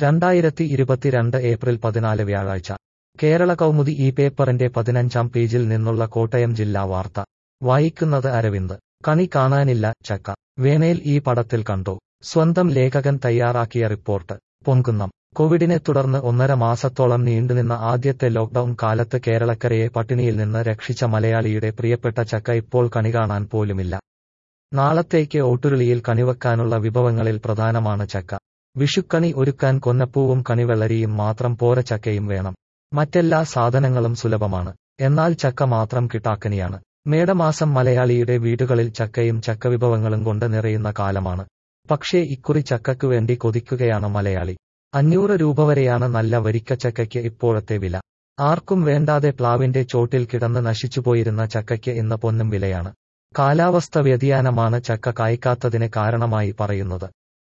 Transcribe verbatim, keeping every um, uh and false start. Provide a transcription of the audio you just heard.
രണ്ടായിരത്തി ഇരുപത്തിരണ്ട് ഏപ്രിൽ പതിനാല് വ്യാഴാഴ്ച കേരള കൗമുദി ഈ പേപ്പറിന്റെ പതിനഞ്ചാം പേജിൽ നിന്നുള്ള കോട്ടയം ജില്ലാ വാർത്ത വായിക്കുന്നത് അരവിന്ദ്. കണി കാണാനില്ല ചക്ക, വേനൽ ഈ പടത്തിൽ കണ്ടു. സ്വന്തം ലേഖകൻ തയ്യാറാക്കിയ റിപ്പോർട്ട്. പൊൻകുന്നം. കോവിഡിനെ തുടർന്ന് ഒന്നര മാസത്തോളം നീണ്ടുനിന്ന ആദ്യത്തെ ലോക്ഡൌൺ കാലത്ത് കേരളക്കരയെ പട്ടിണിയിൽ നിന്ന് രക്ഷിച്ച മലയാളിയുടെ പ്രിയപ്പെട്ട ചക്ക ഇപ്പോൾ കണികാണാൻ പോലുമില്ല. നാളത്തേക്ക് ഓട്ടുരുളിയിൽ കണിവെക്കാനുള്ള വിഭവങ്ങളിൽ പ്രധാനമാണ് ചക്ക. വിഷുക്കണി ഒരുക്കാൻ കൊന്നപ്പൂവും കണിവെള്ളരിയും മാത്രം പോര, ചക്കയും വേണം. മറ്റെല്ലാ സാധനങ്ങളും സുലഭമാണ്. എന്നാൽ ചക്ക മാത്രം കിട്ടാക്കനിയാണ്. മേടമാസം മലയാളിയുടെ വീടുകളിൽ ചക്കയും ചക്കവിഭവങ്ങളും കൊണ്ട് നിറയുന്ന കാലമാണ്. പക്ഷേ ഇക്കുറി ചക്കയ്ക്കു വേണ്ടി കൊതിക്കുകയാണ് മലയാളി. അഞ്ഞൂറ് രൂപ വരെയാണ് നല്ല വരിക്കച്ചക്കയ്ക്ക് ഇപ്പോഴത്തെ വില. ആർക്കും വേണ്ടാതെ പ്ലാവിന്റെ ചോട്ടിൽ കിടന്ന് നശിച്ചുപോയിരുന്ന ചക്കയ്ക്ക് ഇന്ന് പൊന്നും വിലയാണ്. കാലാവസ്ഥ വ്യതിയാനമാണ് ചക്ക കായ്ക്കാത്തതിന് കാരണമായി പറയുന്നത്.